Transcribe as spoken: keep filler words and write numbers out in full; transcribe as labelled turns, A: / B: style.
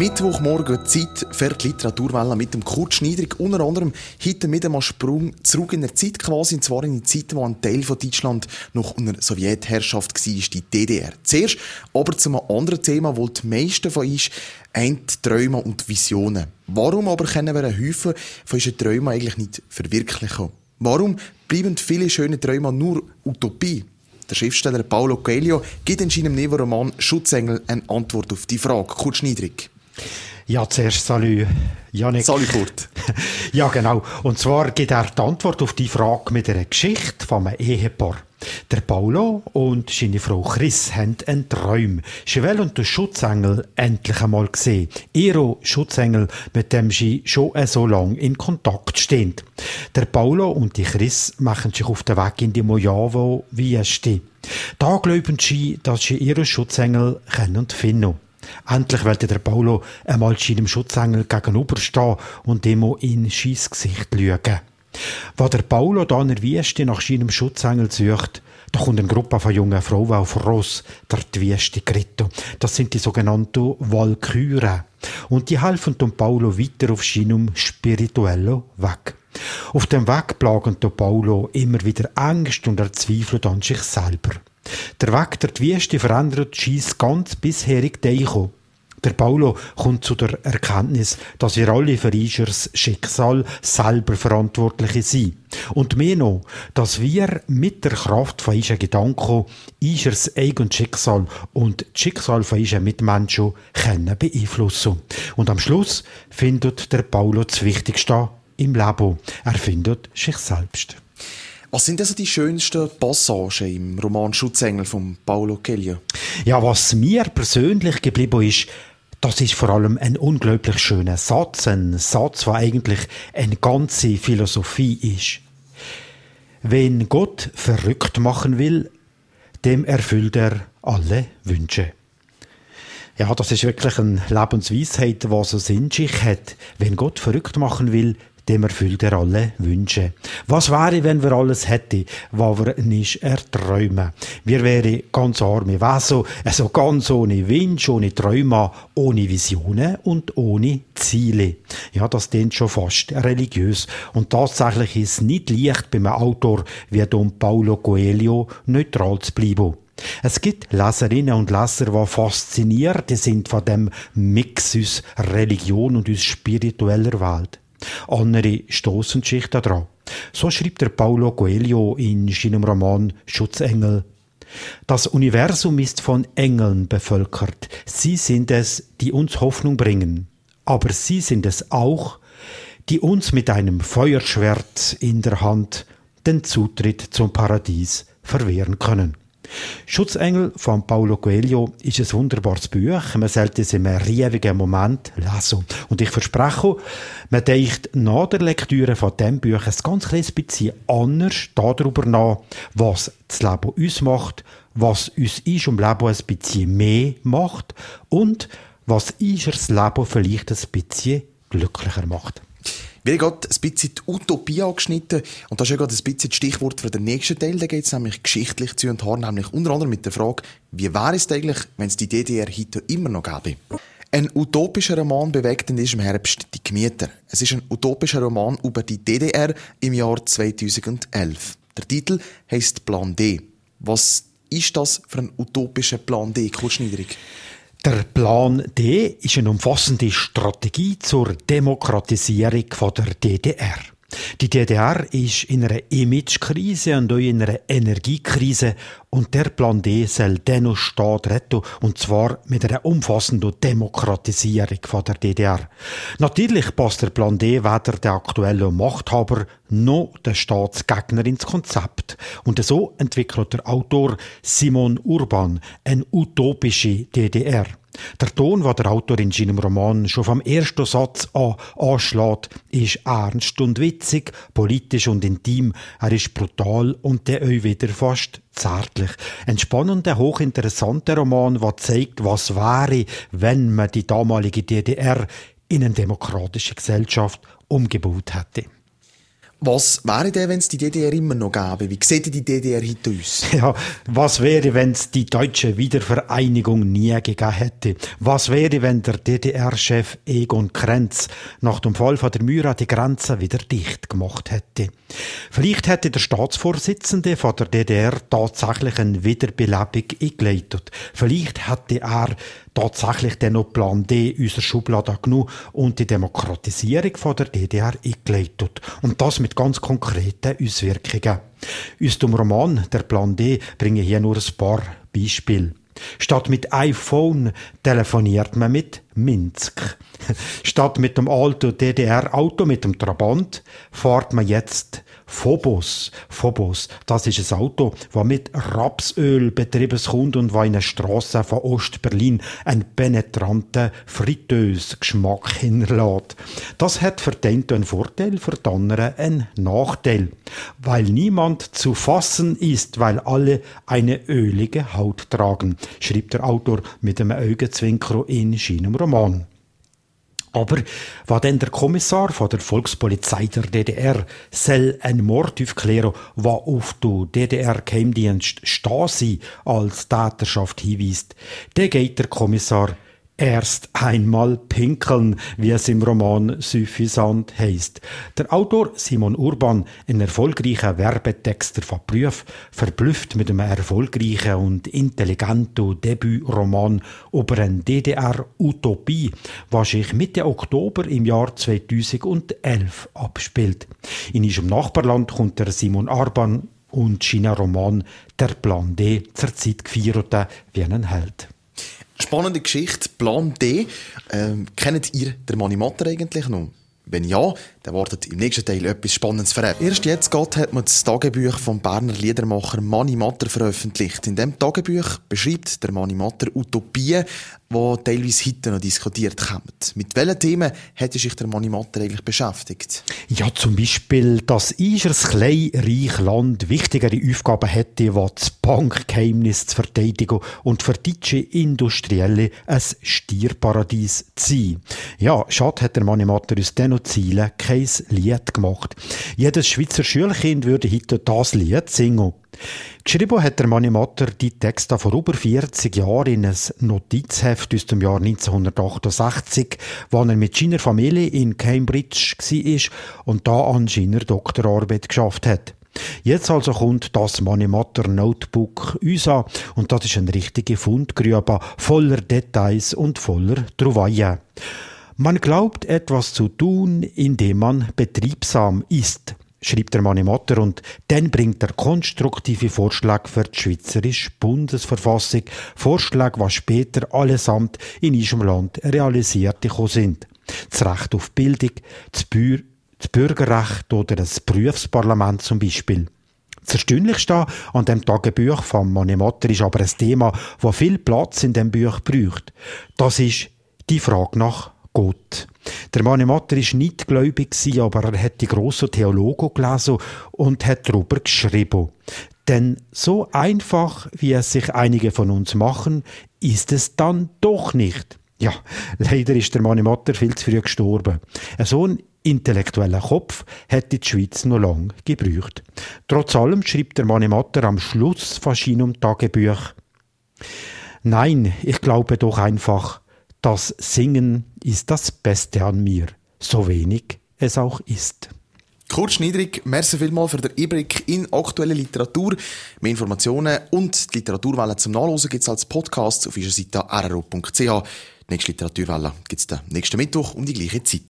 A: Mittwochmorgen Zeit für die Literaturwelle mit dem Kurt Schniedrig. Unter anderem heute mit einem Sprung zurück in der Zeit quasi, und zwar in die Zeit, wo ein Teil von Deutschland noch unter Sowjetherrschaft war, die D D R. Zuerst aber zu einem anderen Thema, wo die meisten von uns haben Träume und Visionen. Warum aber können wir einen Haufen von unseren Träumen eigentlich nicht verwirklichen? Warum bleiben viele schöne Träume nur Utopie? Der Schriftsteller Paulo Coelho gibt in seinem neuen Roman «Schutzengel» eine Antwort auf die Frage. Kurt Schniedrig.
B: Ja, zuerst Salü, Janik.
A: Salü, Kurt.
B: Ja, genau. Und zwar gibt er die Antwort auf die Frage mit einer Geschichte von einem Ehepaar. Der Paulo und seine Frau Chris haben einen Traum. Sie wollen den Schutzengel endlich einmal sehen. Ihren Schutzengel, mit dem sie schon so lange in Kontakt stehen. Der Paulo und die Chris machen sich auf den Weg in die Mojave Viesti. Da glauben sie, dass sie ihren Schutzengel finden können. Endlich wollte der Paulo einmal seinem Schutzengel gegenüberstehen und ihm in sein Gesicht schauen. Wo der Paulo da in der Wüste nach seinem Schutzengel sucht, da kommt eine Gruppe von jungen Frauen auf Ross durch die Wüste geritten. Das sind die sogenannten Walküren. Und die helfen dem Paulo weiter auf seinem spirituellen Weg. Auf dem Weg plagen der Paulo immer wieder Angst und er zweifelt an sich selber. Der Weg durch die Wüste verändert sein ganz bisheriges Denken. Der Paulo kommt zu der Erkenntnis, dass wir alle für unser Schicksal selber Verantwortliche sind. Und mehr noch, dass wir mit der Kraft von unseren Gedanken unser eigenes Schicksal und das Schicksal von unseren Mitmenschen können beeinflussen. Und am Schluss findet der Paulo das Wichtigste im Leben. Er findet sich selbst.
A: Was sind also die schönsten Passagen im Roman «Schutzengel» von Paulo Coelho?
B: Ja, was mir persönlich geblieben ist, das ist vor allem ein unglaublich schöner Satz. Ein Satz, der eigentlich eine ganze Philosophie ist. Wenn Gott verrückt machen will, dem erfüllt er alle Wünsche. Ja, das ist wirklich eine Lebensweisheit, die so in sich hat. Wenn Gott verrückt machen will, dem erfüllt er alle Wünsche. Was wäre, wenn wir alles hätten, was wir nicht erträumen? Wir wären ganz arme Wesen, also ganz ohne Wünsche, ohne Träume, ohne Visionen und ohne Ziele. Ja, das klingt schon fast religiös. Und tatsächlich ist es nicht leicht, bei einem Autor wie Don Paulo Coelho neutral zu bleiben. Es gibt Leserinnen und Leser, die fasziniert sind von dem Mix aus Religion und aus spiritueller Welt. Andere stossen sich daran. So schreibt der Paulo Coelho in seinem Roman «Schutzengel». Das Universum ist von Engeln bevölkert. Sie sind es, die uns Hoffnung bringen. Aber sie sind es auch, die uns mit einem Feuerschwert in der Hand den Zutritt zum Paradies verwehren können. «Schutzengel» von Paulo Coelho ist ein wunderbares Buch. Man sollte es im ruhigen Moment lesen. Und ich verspreche, man denkt nach der Lektüre von diesem Buch ein ganz kleines bisschen anders darüber nach, was das Leben uns macht, was uns in unserem Leben ein bisschen mehr macht und was unser Leben vielleicht ein bisschen glücklicher macht.
A: Wir haben gerade ein bisschen die Utopie angeschnitten und das ist ja gerade ein bisschen das Stichwort für den nächsten Teil. Da geht es nämlich geschichtlich zu und her, nämlich unter anderem mit der Frage, wie wäre es eigentlich, wenn es die D D R heute immer noch gäbe? Ein utopischer Roman bewegt in diesem Herbst die Gemüter. Es ist ein utopischer Roman über die D D R im Jahr zweitausendelf. Der Titel heisst «Plan D». Was ist das für ein utopischer Plan D, Kurt Schniedrig?
B: Der Plan D ist eine umfassende Strategie zur Demokratisierung der D D R. Die D D R ist in einer Imagekrise und auch in einer Energiekrise und der Plan D soll den Staat retten, und zwar mit einer umfassenden Demokratisierung der D D R. Natürlich passt der Plan D weder der aktuellen Machthaber noch der Staatsgegner ins Konzept. Und so entwickelt der Autor Simon Urban eine utopische D D R. Der Ton, den der Autor in seinem Roman schon vom ersten Satz an anschlägt, ist ernst und witzig, politisch und intim. Er ist brutal und der auch wieder fast zärtlich. Ein spannender, hochinteressanter Roman, der zeigt, was wäre, wenn man die damalige D D R in eine demokratische Gesellschaft umgebaut hätte.
A: Was wäre denn, wenn es die D D R immer noch gäbe? Wie sieht die D D R heute aus?
B: Ja, was wäre, wenn es die deutsche Wiedervereinigung nie gegeben hätte? Was wäre, wenn der D D R-Chef Egon Krenz nach dem Fall von der Myra die Grenzen wieder dicht gemacht hätte? Vielleicht hätte der Staatsvorsitzende von der D D R tatsächlich eine Wiederbelebung eingeleitet. Vielleicht hätte er tatsächlich den noch Plan D unserer Schublade genommen und die Demokratisierung von der D D R eingeleitet. Und das mit ganz konkreten Auswirkungen. Aus dem Roman «Der Plan D» bringe ich hier nur ein paar Beispiele. Statt mit iPhone telefoniert man mit Minsk. Statt mit dem alten D D R-Auto, mit dem Trabant, fährt man jetzt Phobos. Phobos, das ist ein Auto, das mit Rapsöl betrieben kommt und das in den Strassen von Ost-Berlin einen penetranten Fritteuse-Geschmack hinlässt. Das hat für den einen Vorteil, für den anderen einen Nachteil. Weil niemand zu fassen ist, weil alle eine ölige Haut tragen, schreibt der Autor mit einem Augenzwinkern in seinem Roman. Aber was denn der Kommissar von der Volkspolizei der D D R soll einen Mord aufklären, der auf den D D R-Geheimdienst Stasi als Täterschaft hinweist, der geht der Kommissar erst einmal pinkeln, wie es im Roman suffisant heisst. Der Autor Simon Urban, ein erfolgreicher Werbetexter von Beruf, verblüfft mit einem erfolgreichen und intelligenten Debütroman über eine D D R-Utopie, was sich Mitte Oktober im Jahr zweitausendelf abspielt. In unserem Nachbarland kommt der Simon Urban und sein Roman «Der Plan D» zur Zeit gefeiert wie ein Held.
A: Spannende Geschichte, Plan D. Ähm, kennt ihr den Mani Matter eigentlich noch? Wenn ja, dann wartet im nächsten Teil etwas Spannendes für euch. Erst jetzt geht, hat man das Tagebuch vom Berner Liedermacher Mani Matter veröffentlicht. In diesem Tagebuch beschreibt der Mani Matter Utopien, die teilweise heute noch diskutiert werden. Mit welchen Themen hat sich der Mani Matter eigentlich beschäftigt?
B: Ja, zum Beispiel, dass unser kleines, reiches Land wichtigere Aufgaben hätte, wie das Bankgeheimnis zu verteidigen und für deutsche Industrielle ein Stierparadies zu sein. Ja, schade hat der Mani Matter aus diesen Zielen kein Lied gemacht. Jedes Schweizer Schulkind würde heute das Lied singen. Geschrieben hat der Mani Matter die Texte vor über vierzig Jahren in ein Notizheft aus dem Jahr neunzehnhundertachtundsechzig, wo er mit seiner Familie in Cambridge war und da an seiner Doktorarbeit geschafft hat. Jetzt also kommt das Mani Matter Notebook uns an und das ist eine richtige Fundgrube voller Details und voller Trouvaillen. Man glaubt, etwas zu tun, indem man betriebsam ist, schreibt der Mani Matter, und dann bringt er konstruktive Vorschläge für die Schweizerische Bundesverfassung, Vorschläge, was später allesamt in unserem Land realisiert sind. Das Recht auf Bildung, das, Bür- das Bürgerrecht oder das Berufsparlament zum Beispiel. Das Erstaunlichste an dem Tagebuch von Mani Matter ist aber ein Thema, das viel Platz in dem Buch braucht. Das ist die Frage nach Gott. Der Mani Matter war nicht gläubig, aber er hat die grossen Theologen gelesen und hat darüber geschrieben. Denn so einfach, wie es sich einige von uns machen, ist es dann doch nicht. Ja, leider ist der Mani Matter viel zu früh gestorben. So ein intellektueller Kopf hätte die Schweiz noch lange gebraucht. Trotz allem schreibt der Mani Matter am Schluss von seinem Tagebuch: Nein, ich glaube doch einfach, das Singen ist das Beste an mir, so wenig es auch ist.
A: Kurt Schniedrig, merci vielmals für den Einblick in aktuelle Literatur. Mehr Informationen und die Literaturwelle zum Nachlesen gibt es als Podcast auf unserer Seite r r o punkt c h. Die nächste Literaturwelle gibt es nächsten Mittwoch um die gleiche Zeit.